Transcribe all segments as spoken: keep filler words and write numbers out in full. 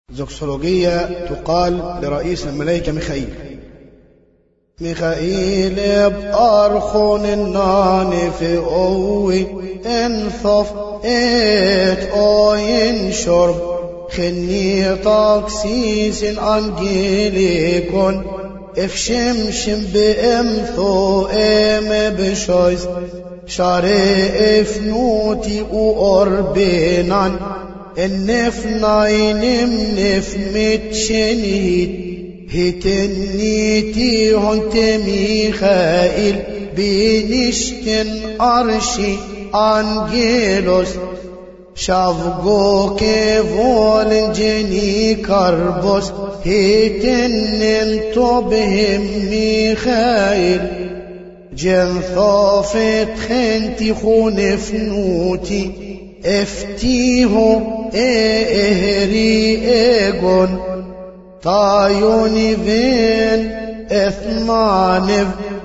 زوكسولوجية تقال لرئيس الملائكة ميخائيل. ميخائيل بأرخون النانف أوي انثف ات اوين شرب خني تاكسيس انجيليكون افشمشم بامثو ام بشويس شاري افنوتي وأربينان النف ناينم نف متشنهيد هتنيتي هنت ميخائيل بنشتن أرشي أنجيلوس شافقو كيفول جني كربوس هتنن طبهم ميخائيل جنثافت خنتي خونف نوتي افتيه اهري ايغون طايوني فين اثمانف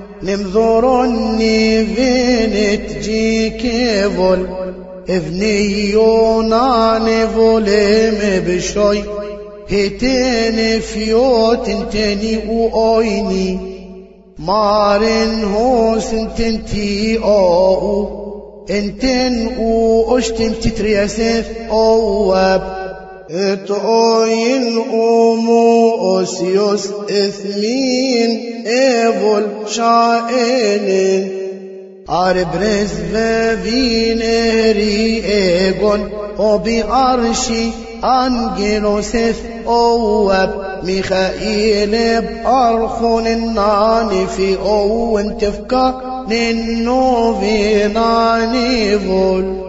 نمذرني فين تجي كيفول افني يوناني فوليم بشوي هتين فيوت انتني واويني مارن هوس انتنتي او انتن او اشتم تترياسيث اواب اتقوين امو اوسيوس اثمين ايفول شائنين عربرز فين اري ايغون وبي ارشي انجيلوسيث اواب ميخائيل بأرخون النانفي او انتفكا ننو في نانيفول